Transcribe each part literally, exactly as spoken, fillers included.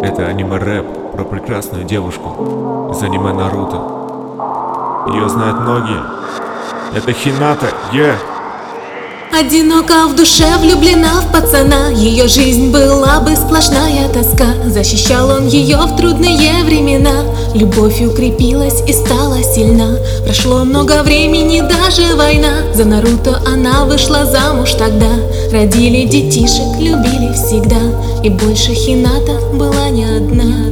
Это аниме-рэп про прекрасную девушку из аниме Наруто. Ее знают многие. Это Хината, е! Одинока в душе, влюблена в пацана. Ее жизнь была бы сплошная тоска. Защищал он ее в трудные времена. Любовь укрепилась и стала сильна. Прошло много времени, даже война. За Наруто она вышла замуж тогда. Родили детишек, любили всегда. И больше Хината была не одна,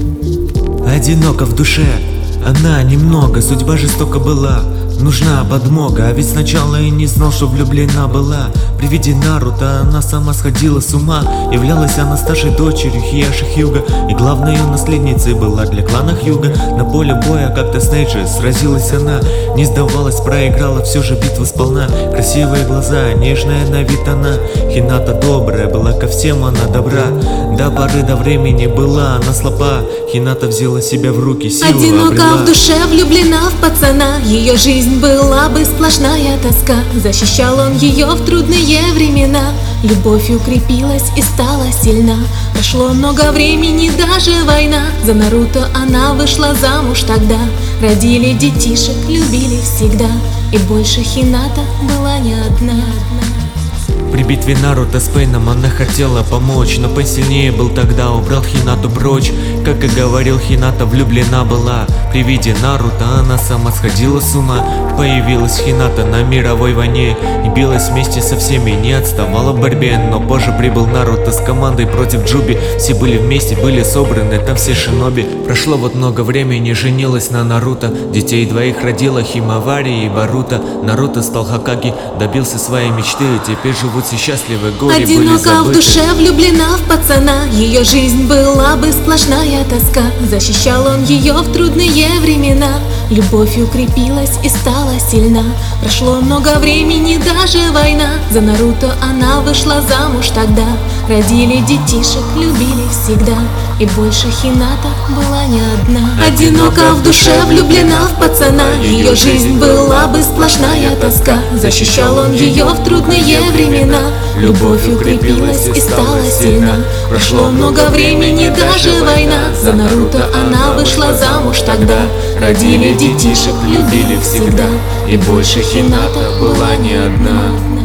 одна. Одинока в душе, она немного, судьба жестока была. Нужна подмога, а ведь сначала и не знал, что влюблена была. При виде Наруто она сама сходила с ума. Являлась она старшей дочерью Хиаши Хьюга, и главной ее наследницей была для клана Хьюга. На поле боя как-то с Нейджи сразилась она. Не сдавалась, проиграла все же битву сполна. Красивые глаза, нежная на вид она. Хината добрая, была ко всем она добра. До поры до времени была она слаба. Хината взяла себя в руки, силу Одинока обрела. в душе, влюблена в пацана. Ее жизнь была бы сплошная тоска. Защищал он ее в трудные времена. Любовь укрепилась и стала сильна. Прошло много времени, даже война. За Наруто она вышла замуж тогда. Родили детишек, любили всегда. И больше Хината была не одна, одна. При битве Наруто с Пейном она хотела помочь, но Пейн сильнее был тогда, убрал Хинату прочь. Как и говорил, Хината влюблена была. При виде Наруто она сама сходила с ума. Появилась Хината на мировой войне и билась вместе со всеми, не отставала в борьбе. Но позже прибыл Наруто с командой против Джуби. Все были вместе, были собраны, там все шиноби. Прошло вот много времени, женилась на Наруто. Детей двоих родила Химавари и Боруто. Наруто стал Хокаге, добился своей мечты, теперь живут все счастливы, горе были Одинока забыты. в душе, влюблена в пацана. Ее жизнь была бы сплошная тоска. Защищал он ее в трудные времена. Любовь укрепилась и стала сильна. Прошло много времени, даже война. За Наруто она вышла замуж тогда. Родили детишек, любили всегда. И больше Хината была не одна. Одинока в душе, влюблена в пацана. Ее жизнь была бы сплошная тоска. Защищал он ее в трудные времена. Любовь укрепилась и стала сильна. Прошло много времени, даже война. За Наруто она вышла замуж тогда. Родили детишек, любили всегда. И больше Хината была не одна.